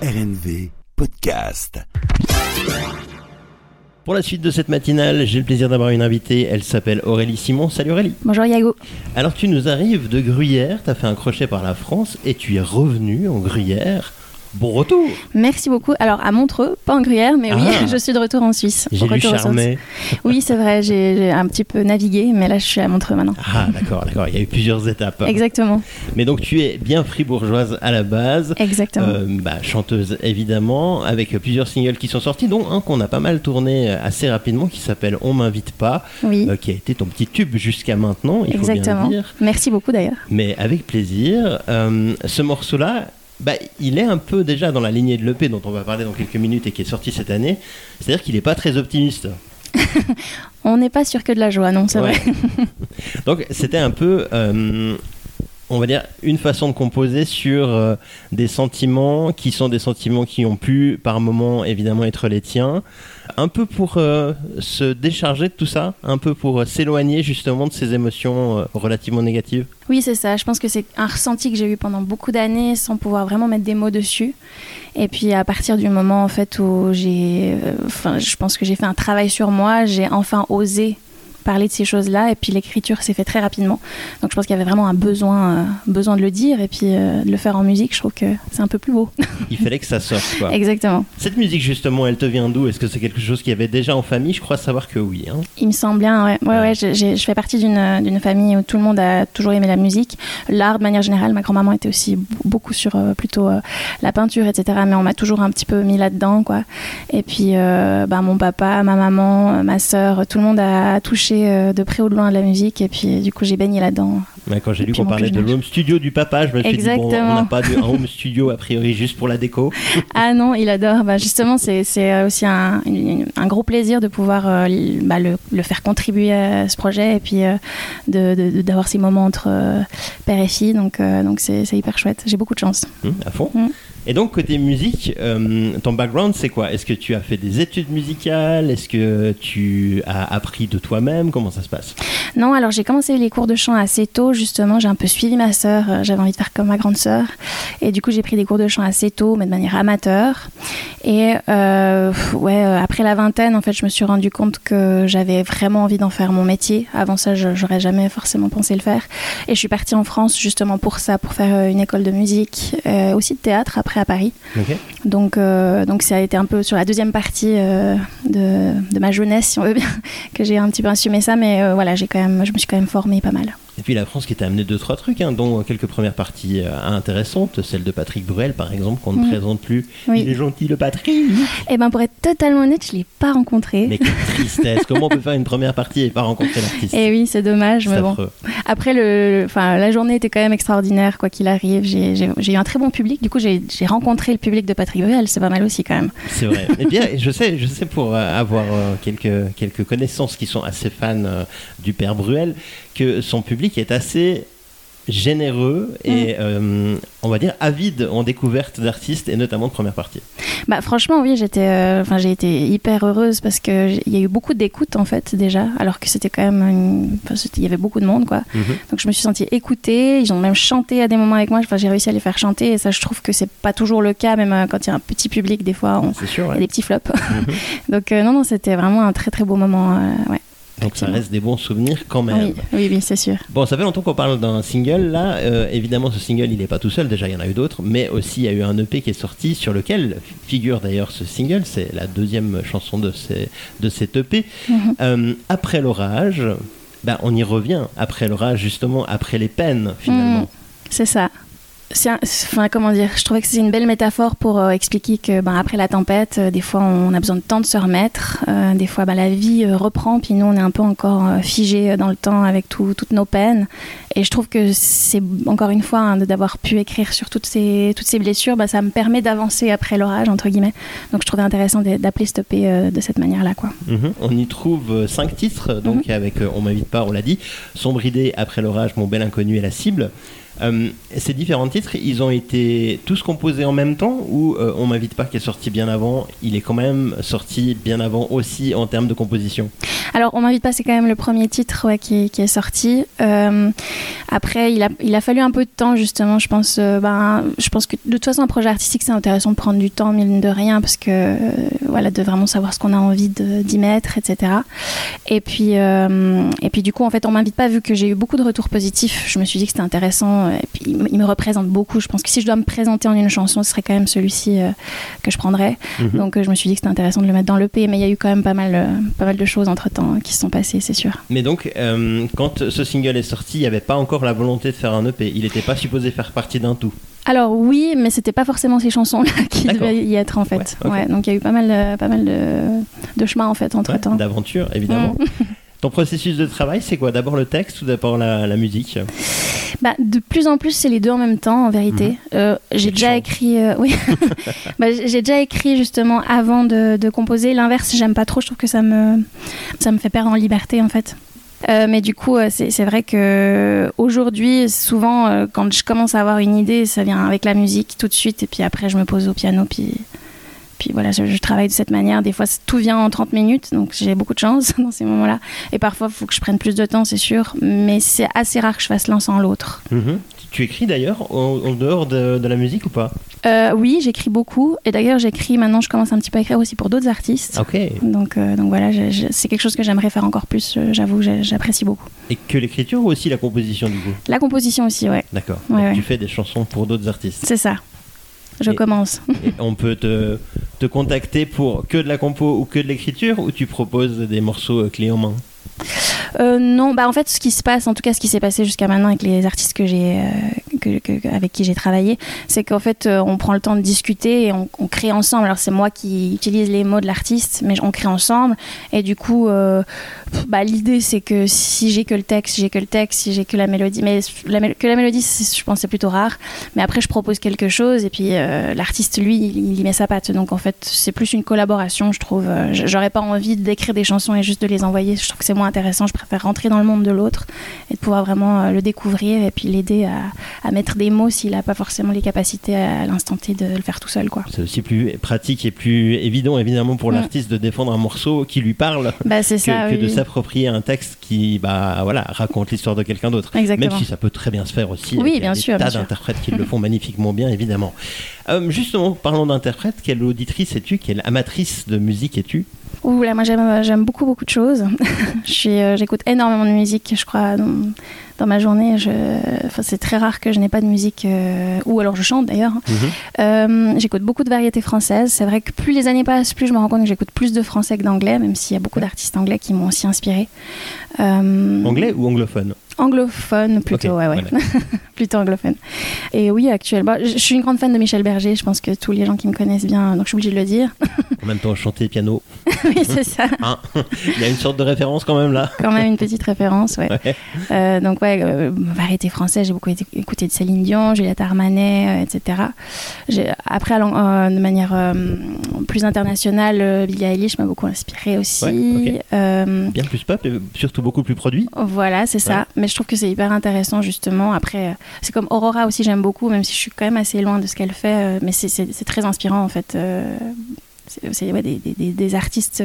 RNV Podcast. Pour la suite de cette matinale, j'ai le plaisir d'avoir une invitée. Elle s'appelle Aurélie Simon. Salut Aurélie. Bonjour Yago. Alors tu nous arrives de Gruyère, tu as fait un crochet par la France et tu es revenu en Gruyère. Bon retour. Merci beaucoup. Alors à Montreux, pas en Gruyère, mais oui, je suis de retour en Suisse. J'ai lu Charmey. Oui, c'est vrai, j'ai un petit peu navigué, mais là je suis à Montreux maintenant. Ah d'accord, il y a eu plusieurs étapes. Exactement. Mais donc tu es bien fribourgeoise à la base. Exactement. Chanteuse évidemment, avec plusieurs singles qui sont sortis, dont un qu'on a pas mal tourné assez rapidement qui s'appelle On m'invite pas, oui. Qui a été ton petit tube jusqu'à maintenant, il faut bien le dire. Merci beaucoup d'ailleurs. Mais avec plaisir. Ce morceau-là, il est un peu déjà dans la lignée de l'EP dont on va parler dans quelques minutes et qui est sorti cette année. C'est-à-dire qu'il n'est pas très optimiste. On n'est pas sûr que de la joie, non, c'est vrai. Donc c'était un peu, on va dire, une façon de composer sur des sentiments qui sont des sentiments qui ont pu par moments évidemment être les tiens. Un peu pour se décharger de tout ça, un peu pour s'éloigner justement de ces émotions relativement négatives. Oui, c'est ça. Je pense que c'est un ressenti que j'ai eu pendant beaucoup d'années sans pouvoir vraiment mettre des mots dessus. Et puis à partir du moment en fait où je pense que j'ai fait un travail sur moi, j'ai enfin osé parler de ces choses-là et puis l'écriture s'est fait très rapidement. Donc je pense qu'il y avait vraiment un besoin de le dire et puis de le faire en musique, je trouve que c'est un peu plus beau. Il fallait que ça sorte quoi. Exactement. Cette musique justement, elle te vient d'où ? Est-ce que c'est quelque chose qu'il y avait déjà en famille ? Je crois savoir que oui. Hein. Il me semble bien, ouais. Je fais partie d'une famille où tout le monde a toujours aimé la musique, l'art de manière générale. Ma grand-maman était aussi beaucoup sur plutôt la peinture, etc. Mais on m'a toujours un petit peu mis là-dedans, quoi. Et puis mon papa, ma maman, ma sœur, tout le monde a touché de près ou de loin de la musique et puis du coup j'ai baigné là-dedans. Quand j'ai lu qu'on parlait de l'home studio du papa, je me suis Exactement. dit on n'a pas un home studio a priori juste pour la déco. Ah non, il adore. Justement c'est aussi un gros plaisir de pouvoir le faire contribuer à ce projet et puis d'avoir ces moments entre père et fille, donc c'est hyper chouette. J'ai beaucoup de chance. À fond. Et donc, côté musique, ton background, c'est quoi ? Est-ce que tu as fait des études musicales ? Est-ce que tu as appris de toi-même ? Comment ça se passe ? Non, alors j'ai commencé les cours de chant assez tôt, justement. J'ai un peu suivi ma sœur. J'avais envie de faire comme ma grande sœur. Et du coup, j'ai pris des cours de chant assez tôt, mais de manière amateur. Et après la vingtaine, en fait, je me suis rendu compte que j'avais vraiment envie d'en faire mon métier. Avant ça, j'aurais jamais forcément pensé le faire. Et je suis partie en France, justement, pour ça, pour faire une école de musique, aussi de théâtre, après à Paris. Okay. Donc ça a été un peu sur la deuxième partie de ma jeunesse, si on veut bien, que j'ai un petit peu assumé ça, mais je me suis quand même formée pas mal. Et puis la France qui t'a amené 2-3 trucs, dont quelques premières parties intéressantes, celle de Patrick Bruel par exemple, qu'on ne présente plus. Oui. Il est gentil le Patrick. Eh ben pour être totalement honnête, je ne l'ai pas rencontré. Mais quelle tristesse, comment on peut faire une première partie et pas rencontrer l'artiste ? Eh oui, c'est dommage, c'est mais affreux. Bon. Après, la journée était quand même extraordinaire, quoi qu'il arrive. J'ai eu un très bon public, du coup j'ai rencontré le public de Patrick Bruel, c'est pas mal aussi quand même. C'est vrai. Et bien, je sais pour avoir quelques connaissances qui sont assez fans du père Bruel, que son public est assez généreux et on va dire avide en découverte d'artistes et notamment de première partie. Franchement oui, j'ai été hyper heureuse parce que il y a eu beaucoup d'écoute en fait déjà, alors que c'était quand même il y avait beaucoup de monde quoi. Donc je me suis sentie écoutée, ils ont même chanté à des moments avec moi, j'ai réussi à les faire chanter et ça je trouve que c'est pas toujours le cas, même quand il y a un petit public des fois il y a des petits flops. Donc non c'était vraiment un très très beau moment ouais. Donc ça reste des bons souvenirs quand même. Oui, c'est sûr. Bon, ça fait longtemps qu'on parle d'un single là. Évidemment, ce single, il n'est pas tout seul. Déjà, il y en a eu d'autres. Mais aussi, il y a eu un EP qui est sorti sur lequel figure d'ailleurs ce single. C'est la deuxième chanson de cet EP. Après l'orage, on y revient. Après l'orage, justement, après les peines, finalement. C'est ça. Comment dire, je trouvais que c'est une belle métaphore pour expliquer que après la tempête, des fois on a besoin de temps de se remettre, des fois la vie reprend, puis nous on est un peu encore figé dans le temps avec toutes nos peines. Et je trouve que c'est encore une fois d'avoir pu écrire sur toutes ces blessures, ça me permet d'avancer après l'orage entre guillemets. Donc je trouvais intéressant d'appeler cet EP de cette manière-là quoi. On y trouve 5 titres, donc avec On m'invite pas, on l'a dit, Sombre idée, Après l'orage, Mon bel inconnu et La cible. Ces différents titres, ils ont été tous composés en même temps ou On m'invite pas qui est sorti bien avant, il est quand même sorti bien avant aussi en termes de composition? Alors, On m'invite pas, c'est quand même le premier titre qui est sorti. Après, il a fallu un peu de temps, justement. Je pense que de toute façon, un projet artistique, c'est intéressant de prendre du temps, mine de rien, parce que de vraiment savoir ce qu'on a envie d'y mettre, etc. Et puis, du coup, en fait, On m'invite pas, vu que j'ai eu beaucoup de retours positifs, je me suis dit que c'était intéressant. Et puis, il me représente beaucoup. Je pense que si je dois me présenter en une chanson, ce serait quand même celui-ci que je prendrais. Donc, je me suis dit que c'était intéressant de le mettre dans l'EP, mais il y a eu quand même pas mal de choses entre-temps qui se sont passées, c'est sûr. Mais donc, quand ce single est sorti, il n'y avait pas encore la volonté de faire un EP. Il n'était pas supposé faire partie d'un tout. Alors oui, mais c'était pas forcément ces chansons-là qui devaient y être en fait. Ouais, donc il y a eu pas mal de chemin en fait entre-temps. D'aventure, évidemment. Ton processus de travail, c'est quoi? D'abord le texte ou d'abord la musique? De plus en plus, c'est les deux en même temps, en vérité. J'ai déjà écrit... oui. J'ai déjà écrit justement avant de composer. L'inverse, j'aime pas trop. Je trouve que ça me fait perdre en liberté en fait. Mais du coup, c'est vrai qu'aujourd'hui, souvent, quand je commence à avoir une idée, ça vient avec la musique tout de suite. Et puis après, je me pose au piano. Puis voilà, je travaille de cette manière. Des fois, tout vient en 30 minutes. Donc, j'ai beaucoup de chance dans ces moments-là. Et parfois, il faut que je prenne plus de temps, c'est sûr. Mais c'est assez rare que je fasse l'un sans l'autre. Tu écris d'ailleurs en dehors de la musique ou pas? Oui, j'écris beaucoup. Et d'ailleurs, maintenant, je commence un petit peu à écrire aussi pour d'autres artistes. Ok. Donc voilà, c'est quelque chose que j'aimerais faire encore plus. J'avoue, j'apprécie beaucoup. Et que l'écriture ou aussi la composition du coup? La composition aussi, ouais. D'accord. Ouais. Tu fais des chansons pour d'autres artistes? C'est ça. Je commence. Et on peut te contacter pour que de la compo ou que de l'écriture, ou tu proposes des morceaux clés en main? Non, en fait, ce qui se passe, en tout cas ce qui s'est passé jusqu'à maintenant avec les artistes avec qui j'ai travaillé, c'est qu'en fait, on prend le temps de discuter et on crée ensemble. Alors, c'est moi qui utilise les mots de l'artiste, mais on crée ensemble. Et du coup, l'idée, c'est que si j'ai que le texte, si j'ai que la mélodie. Mais que la mélodie, je pense, c'est plutôt rare. Mais après, je propose quelque chose et puis l'artiste, lui, il y met sa patte. Donc, en fait, c'est plus une collaboration, je trouve. J'aurais pas envie d'écrire des chansons et juste de les envoyer. Je trouve que c'est moins intéressant. Je préfère rentrer dans le monde de l'autre et de pouvoir vraiment le découvrir et puis l'aider à mettre des mots s'il n'a pas forcément les capacités à l'instant T de le faire tout seul, quoi. C'est aussi plus pratique et plus évident évidemment pour l'artiste de défendre un morceau qui lui parle que de s'approprier un texte qui raconte l'histoire de quelqu'un d'autre. Exactement. Même si ça peut très bien se faire aussi. Oui, il y a bien sûr, tas d'interprètes qui le font magnifiquement bien, évidemment. Justement, parlons d'interprète, quelle auditrice es-tu? Quelle amatrice de musique es-tu? Là, moi j'aime beaucoup de choses. J'écoute énormément de musique, je crois, dans ma journée. C'est très rare que je n'ai pas de musique, ou alors je chante d'ailleurs. J'écoute beaucoup de variétés françaises. C'est vrai que plus les années passent, plus je me rends compte que j'écoute plus de français que d'anglais, même s'il y a beaucoup d'artistes anglais qui m'ont aussi inspirée. Anglais ou anglophone? Anglophone plutôt, okay, ouais. Plutôt anglophone. Et oui, actuellement, je suis une grande fan de Michel Berger. Je pense que tous les gens qui me connaissent bien, donc je suis obligée de le dire. En même temps, chanter piano. Oui, c'est ça. Il y a une sorte de référence quand même là. Quand même une petite référence, ouais. Donc variété française, j'ai beaucoup écouté de Céline Dion, Juliette Armanet, etc. Après, de manière plus internationale, Billie Eilish m'a beaucoup inspirée aussi. Ouais, okay. Bien plus pop et surtout beaucoup plus produit. Voilà, c'est ça. Mais je trouve que c'est hyper intéressant justement. Après, c'est comme Aurora aussi, j'aime beaucoup, même si je suis quand même assez loin de ce qu'elle fait. Mais c'est très inspirant en fait. C'est des artistes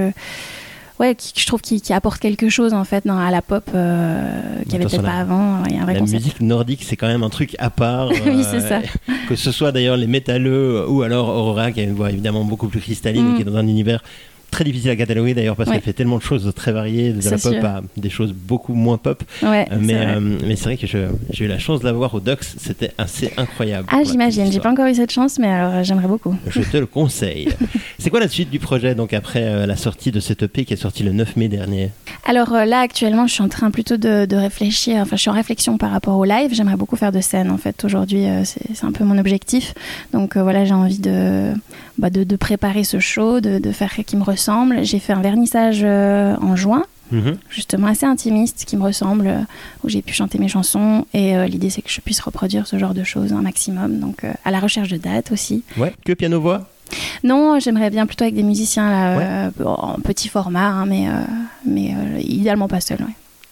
qui je trouve qui apportent quelque chose en fait à la pop qu'il n'y avait peut-être pas avant. Il y a un vrai concept. Musique nordique, c'est quand même un truc à part. Oui, c'est ça. Que ce soit d'ailleurs les métalleux ou alors Aurora qui a une voix évidemment beaucoup plus cristalline et qui est dans un univers très difficile à cataloguer d'ailleurs parce qu'elle fait tellement de choses très variées, de la pop à des choses beaucoup moins pop. Ouais, mais c'est vrai que j'ai eu la chance de la voir au Dox, c'était assez incroyable. Ah, j'imagine, j'ai pas encore eu cette chance, mais alors j'aimerais beaucoup. Je te le conseille. C'est quoi la suite du projet donc après la sortie de cette EP qui est sortie le 9 mai dernier? Alors là actuellement je suis en train plutôt de réfléchir, enfin je suis en réflexion par rapport au live, j'aimerais beaucoup faire de scène en fait aujourd'hui, c'est un peu mon objectif, donc voilà, j'ai envie de préparer ce show, de faire qui me ressemble. J'ai fait un vernissage en juin, justement assez intimiste, qui me ressemble, où j'ai pu chanter mes chansons. Et l'idée, c'est que je puisse reproduire ce genre de choses un maximum. Donc, à la recherche de dates aussi. Ouais, que piano-voix? Non, j'aimerais bien plutôt avec des musiciens là, en petit format, mais idéalement pas seul. Ouais.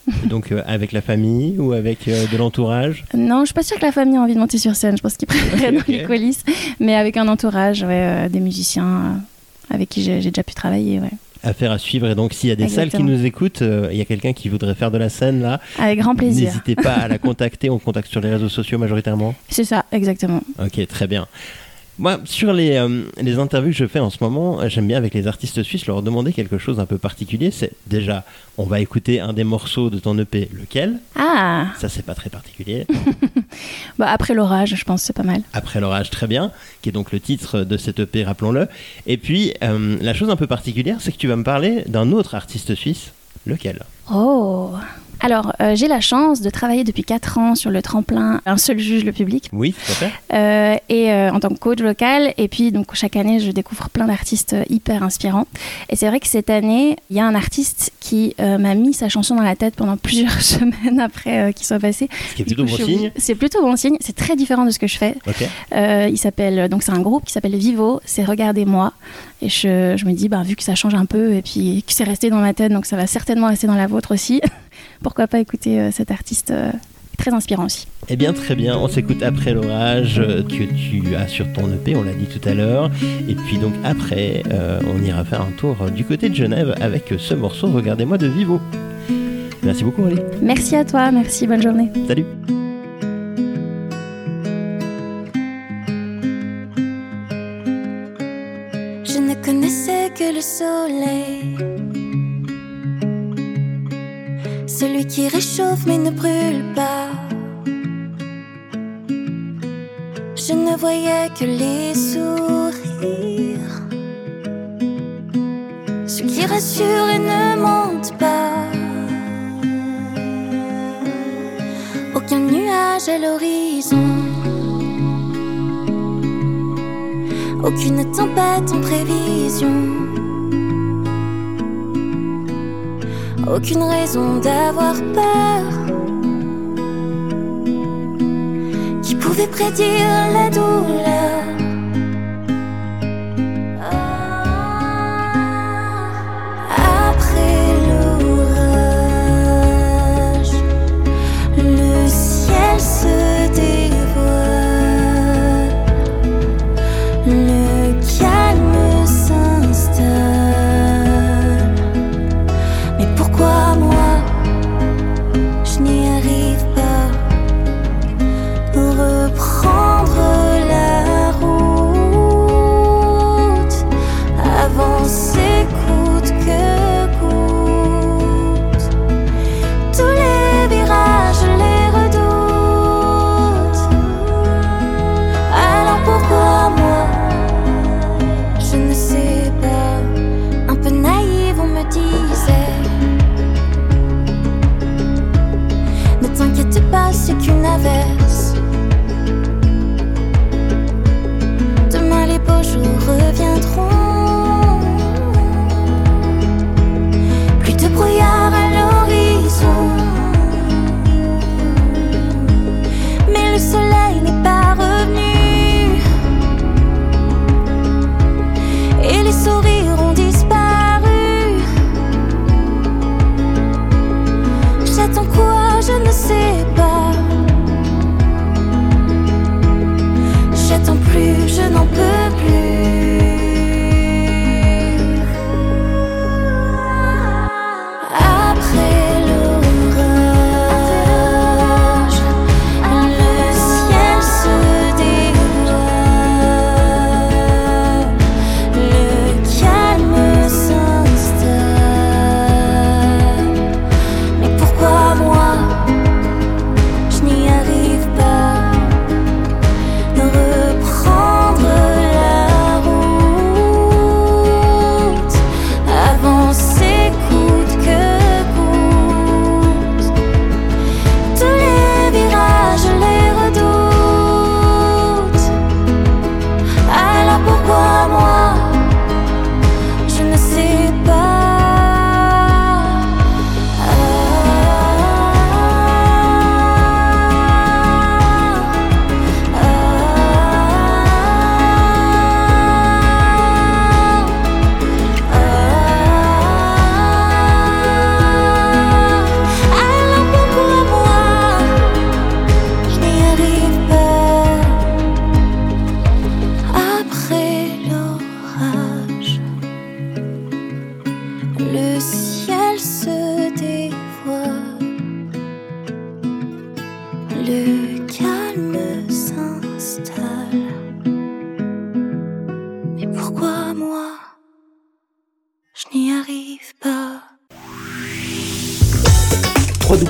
Donc avec la famille ou avec de l'entourage? Non, je suis pas sûre que la famille a envie de monter sur scène. Je pense qu'ils préfèrent dans les coulisses. Mais avec un entourage, des musiciens avec qui j'ai déjà pu travailler. Ouais. Affaire à suivre. Et donc, s'il y a des salles qui nous écoutent, il y a quelqu'un qui voudrait faire de la scène là. Avec grand plaisir. N'hésitez pas à la contacter. On contacte sur les réseaux sociaux majoritairement. C'est ça, exactement. Ok, très bien. Moi, sur les interviews que je fais en ce moment, j'aime bien avec les artistes suisses leur demander quelque chose un peu particulier. C'est déjà, on va écouter un des morceaux de ton EP, lequel? Ah. Ça, c'est pas très particulier. Après l'orage, je pense, c'est pas mal. Après l'orage, très bien, qui est donc le titre de cet EP, rappelons-le. Et puis, la chose un peu particulière, c'est que tu vas me parler d'un autre artiste suisse. Lequel? Oh. Alors, j'ai la chance de travailler depuis 4 ans sur le tremplin Un seul juge le public. Oui, tout à fait. En tant que coach local. Et puis, donc, chaque année, je découvre plein d'artistes hyper inspirants. Et c'est vrai que cette année, il y a un artiste qui m'a mis sa chanson dans la tête pendant plusieurs semaines après qu'il soit passé. Ce qui est plutôt bon signe. C'est plutôt bon signe. C'est très différent de ce que je fais. Okay. Il s'appelle, donc, c'est un groupe qui s'appelle Vivo. C'est Regardez-moi. Et je me dis, vu que ça change un peu et puis que c'est resté dans ma tête, donc ça va certainement rester dans la vôtre aussi. Pourquoi pas écouter cet artiste très inspirant aussi. Eh bien, très bien. On s'écoute Après l'orage que tu as sur ton EP, on l'a dit tout à l'heure. Et puis donc après, on ira faire un tour du côté de Genève avec ce morceau Regardez-moi de Vivo. Merci beaucoup, Aurélie. Merci à toi, merci, bonne journée. Salut. Je ne connaissais que le soleil, celui qui réchauffe mais ne brûle pas. Je ne voyais que les sourires, ceux qui rassurent et ne mentent pas. Aucun nuage à l'horizon, aucune tempête en prévision, aucune raison d'avoir peur. Qui pouvait prédire la douleur? Après l'orage, le ciel se dévoile, le calme s'installe. Mais pourquoi moi, je n'y arrive pas? Reprendre la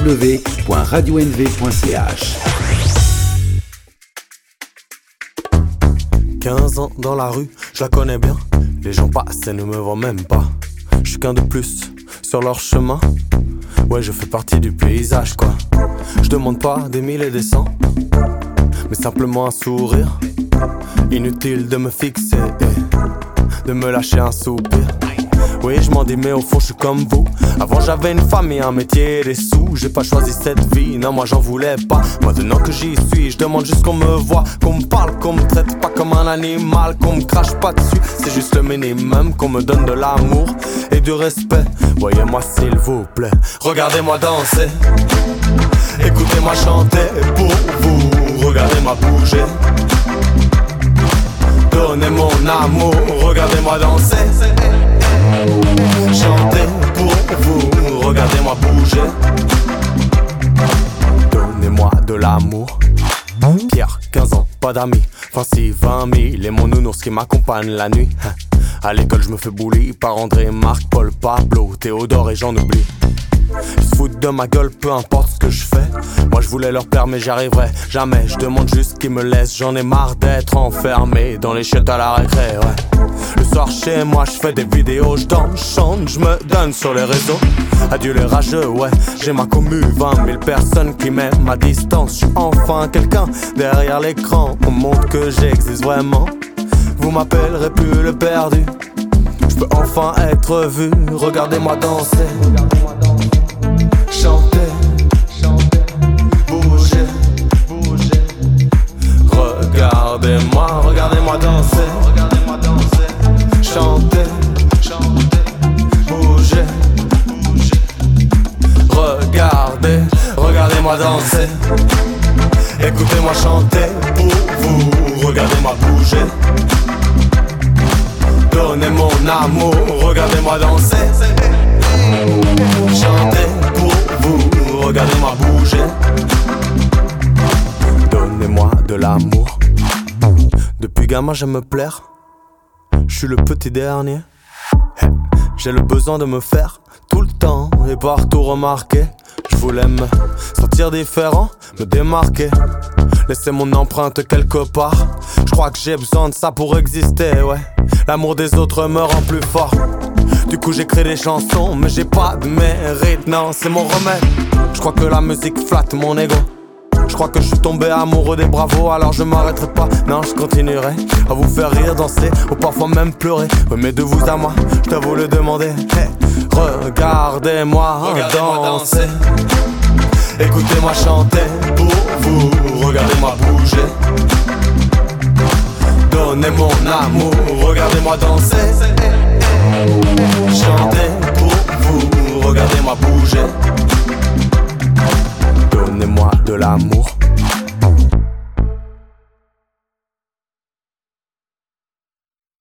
www.radionv.ch. 15 ans dans la rue, je la connais bien. Les gens passent et ne me voient même pas. Je suis qu'un de plus sur leur chemin. Ouais, je fais partie du paysage, quoi. Je demande pas des mille et des cents, mais simplement un sourire. Inutile de me fixer, de me lâcher un soupir. Oui, je m'en dis, mais au fond, je suis comme vous. Avant, j'avais une famille, un métier et des sous. J'ai pas choisi cette vie, non, moi, j'en voulais pas. Maintenant que j'y suis, je demande juste qu'on me voit, qu'on me parle, qu'on me traite pas comme un animal, qu'on me crache pas dessus. C'est juste le minimum, qu'on me donne de l'amour et du respect. Voyez-moi, s'il vous plaît, regardez-moi danser, écoutez-moi chanter pour vous. Regardez-moi bouger, donnez mon amour, regardez-moi danser, chanter pour vous, regardez-moi bouger, donnez-moi de l'amour. Pierre, 15 ans, pas d'amis, enfin si 20 000 et mon nounours qui m'accompagne la nuit. À l'école je me fais bully par André, Marc, Paul, Pablo, Théodore et j'en oublie. Ils se foutent de ma gueule, peu importe ce que je fais. Moi je voulais leur plaire mais j'y arriverai jamais. Je demande juste qu'ils me laissent, j'en ai marre d'être enfermé dans les chiottes à la récré, ouais. Le soir chez moi je fais des vidéos, je danse, chante, je me donne sur les réseaux. Adieu les rageux, ouais, j'ai ma commu, 20 000 personnes qui m'aiment à distance. Je suis enfin quelqu'un derrière l'écran, on montre que j'existe vraiment. Vous m'appellerez plus le perdu, je peux enfin être vu. Regardez-moi danser, chanter, bouger. Regardez-moi danser, chanter, bouger. Regardez-moi danser, écoutez-moi chanter pour vous. Regardez-moi bouger, donnez mon amour. Regardez-moi danser, chanter pour vous. Regardez-moi bouger, donnez-moi de l'amour. Depuis gamin j'aime me plaire, je suis le petit dernier. J'ai le besoin de me faire tout le temps et partout remarquer. Je voulais me sentir différent, me démarquer, laisser mon empreinte quelque part. Je crois que j'ai besoin de ça pour exister, ouais. L'amour des autres me rend plus fort. Du coup j'écris des chansons, mais j'ai pas de mérite, non, c'est mon remède. Je crois que la musique flatte mon ego. Je crois que je suis tombé amoureux des bravos, alors je m'arrêterai pas, non je continuerai à vous faire rire, danser, ou parfois même pleurer. Ouais, mais de vous à moi, je t'avoue le demander. Hey, regardez-moi danser, écoutez-moi chanter pour vous. Regardez-moi bouger, donnez mon amour. Regardez-moi danser, chanter pour vous. Regardez-moi bouger, donnez-moi de l'amour.